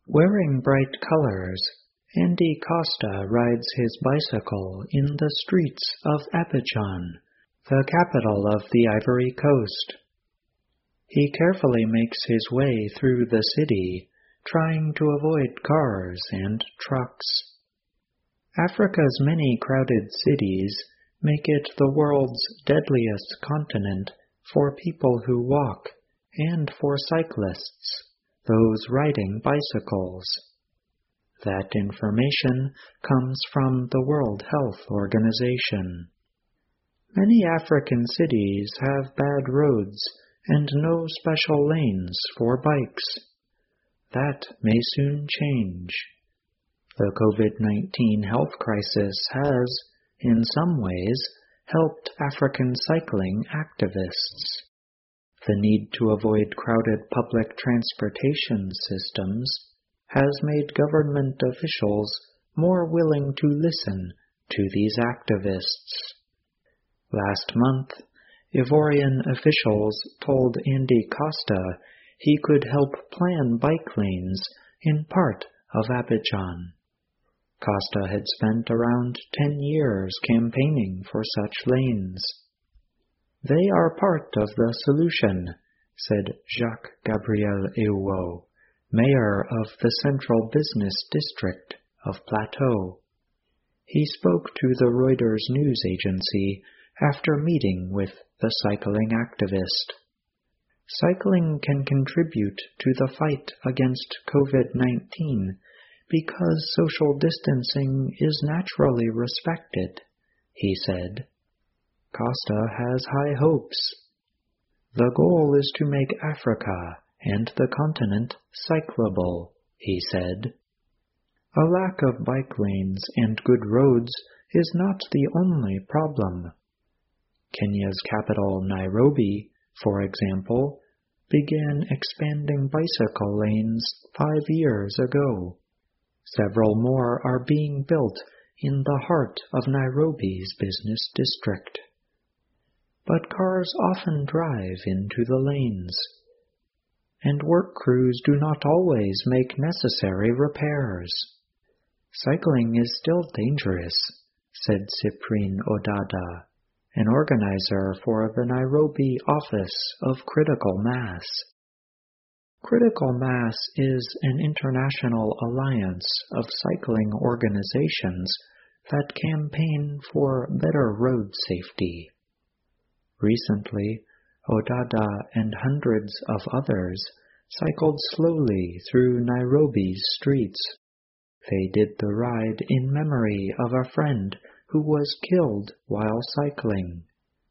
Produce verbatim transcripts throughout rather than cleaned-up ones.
Wearing bright colors, Andy Costa rides his bicycle in the streets of Abidjan, the capital of the Ivory Coast. He carefully makes his way through the city, trying to avoid cars and trucks. Africa's many crowded cities make it the world's deadliest continent for people who walk and for cyclists, those riding bicycles. That information comes from the World Health Organization. Many African cities have bad roads and no special lanes for bikes. That may soon change. The COVID nineteen health crisis has, in some ways, helped African cycling activists. The need to avoid crowded public transportation systems has made government officials more willing to listen to these activists. Last month, Ivorian officials told Andy Costa he could help plan bike lanes in part of Abidjan. Costa had spent around ten years campaigning for such lanes. They are part of the solution, said Jacques Gabriel Ewo, mayor of the Central Business District of Plateau. He spoke to the Reuters news agency after meeting with the cycling activist. Cycling can contribute to the fight against COVID nineteen because social distancing is naturally respected, he said. Costa has high hopes. The goal is to make Africa and the continent cyclable, he said. A lack of bike lanes and good roads is not the only problem. Kenya's capital, Nairobi, for example, began expanding bicycle lanes five years ago. Several more are being built in the heart of Nairobi's business district. But cars often drive into the lanes, and work crews do not always make necessary repairs. Cycling is still dangerous, said Cyprien Odada, an organizer for the Nairobi office of Critical Mass. Critical Mass is an international alliance of cycling organizations that campaign for better road safety. Recently, Odada and hundreds of others cycled slowly through Nairobi's streets. They did the ride in memory of a friend who was killed while cycling.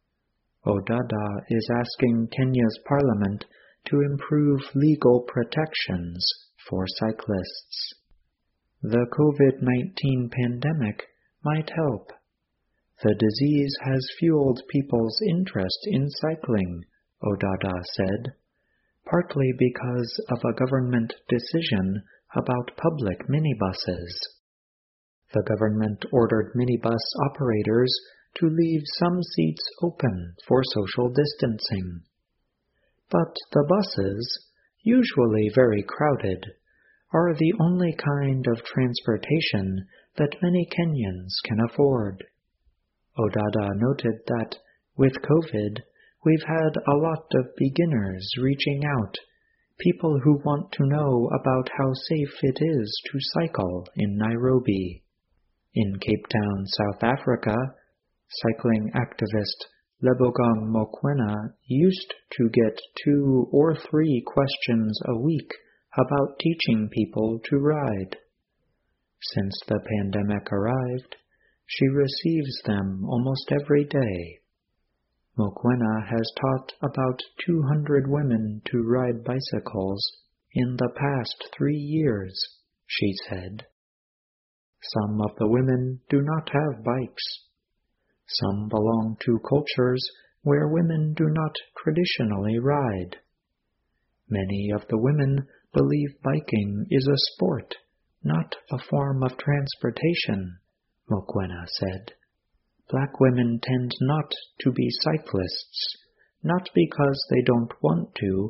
Odada is asking Kenya's parliament to improve legal protections for cyclists. The COVID nineteen pandemic might help. The disease has fueled people's interest in cycling, Odada said, partly because of a government decision about public minibuses. The government ordered minibus operators to leave some seats open for social distancing. But the buses, usually very crowded, are the only kind of transportation that many Kenyans can afford. Odada noted that, with COVID, we've had a lot of beginners reaching out, people who want to know about how safe it is to cycle in Nairobi. In Cape Town, South Africa, cycling activist Lebogong Mokoena used to get two or three questions a week about teaching people to ride. Since the pandemic arrived, she receives them almost every day. Mokoena has taught about two hundred women to ride bicycles in the past three years, she said. Some of the women do not have bikes. Some belong to cultures where women do not traditionally ride. Many of the women believe biking is a sport, not a form of transportation, Mokoena said. Black women tend not to be cyclists, not because they don't want to,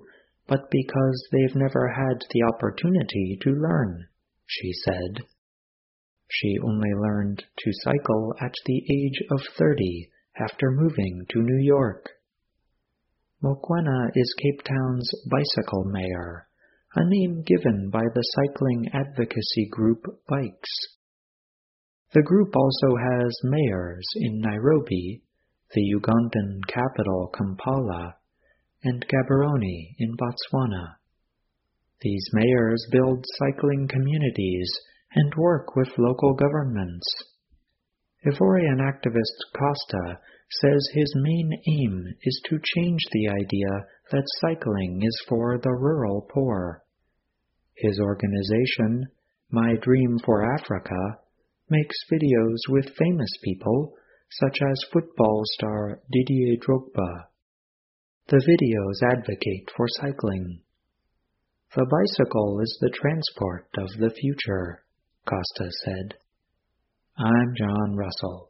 but because they've never had the opportunity to learn, she said. She only learned to cycle at the age of thirty after moving to New York. Mokoena is Cape Town's bicycle mayor, a name given by the cycling advocacy group Bikes. The group also has mayors in Nairobi, the Ugandan capital Kampala, and Gaborone in Botswana. These mayors build cycling communities and work with local governments. Ivorian activist Costa says his main aim is to change the idea that cycling is for the rural poor. His organization, My Dream for Africa, makes videos with famous people such as football star Didier Drogba. The videos advocate for cycling. The bicycle is the transport of the future, Costa said. I'm John Russell.